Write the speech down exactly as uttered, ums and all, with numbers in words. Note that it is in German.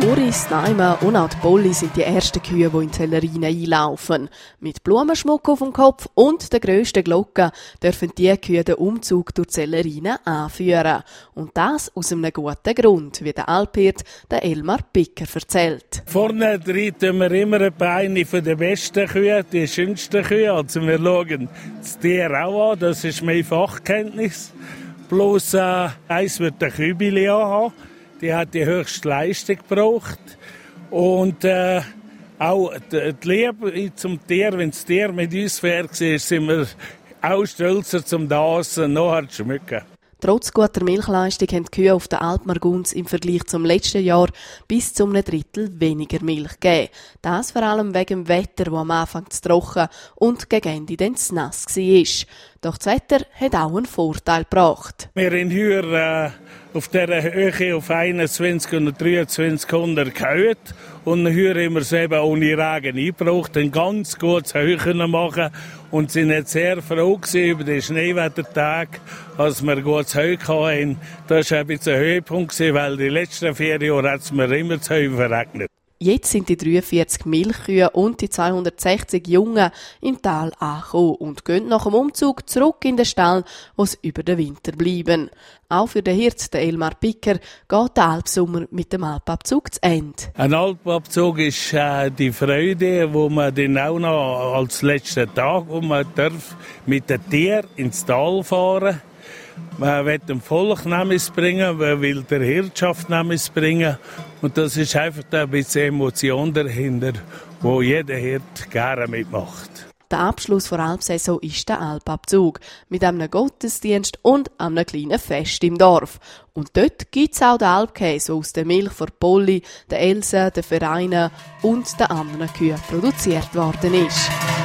Doris, Naima und auch die Polly sind die ersten Kühe, die in die Zellerine einlaufen. Mit Blumenschmuck auf dem Kopf und der grössten Glocke dürfen die Kühe den Umzug durch die Zellerine anführen. Und das aus einem guten Grund, wie der Alphirt, der Elmar Picker, erzählt. Vorne drin tun wir immer eine von den besten Kühe, die schönsten Kühe. Also wir schauen das Tier auch an, das ist meine Fachkenntnis. Bloß äh, eins wird der Kübeli haben. Die hat die höchste Leistung gebraucht. Und äh, auch die, die Liebe zum Tier, wenn das Tier mit uns fair war, sind wir auch stolzer zum das nachher zu schmücken. Trotz guter Milchleistung haben die Kühe auf der Alpmarguns im Vergleich zum letzten Jahr bis zu einem Drittel weniger Milch gegeben. Das vor allem wegen dem Wetter, das am Anfang zu trocken und gegen Ende dann zu nass war. Doch das Wetter hat auch einen Vorteil gebracht. Wir haben hier äh, auf dieser Höhe auf einundzwanzig und dreiundzwanzig Hundert gehört. Und hier haben wir es eben ohne Regen eingebracht, ein ganz gutes Heu machen und sind jetzt sehr froh gewesen über den Schneewettertag, als wir gutes Heu hatten. Das war ein bisschen ein Höhepunkt, weil die letzten vier Jahre hat es mir immer das Heu verregnet. Jetzt sind die dreiundvierzig Milchkühe und die zweihundertsechzig Jungen im Tal angekommen und gehen nach dem Umzug zurück in den Stall, wo sie über den Winter bleiben. Auch für den Hirt, den Elmar Picker, geht der Alpsommer mit dem Alpabzug zu Ende. Ein Alpabzug ist äh, die Freude, wo man dann auch noch als letzten Tag, wo man darf mit den Tieren ins Tal fahren. Man will dem Volk Names bringen, man will der Hirtschaft Names bringen. Und das ist einfach ein bisschen Emotion dahinter, wo jeder Hirt gerne mitmacht. Der Abschluss der Alpsaison ist der Alpabzug mit einem Gottesdienst und einem kleinen Fest im Dorf. Und dort gibt es auch den Alpkäse, der aus der Milch von Polly, der Else, den Vereinen und den anderen Kühen produziert worden ist.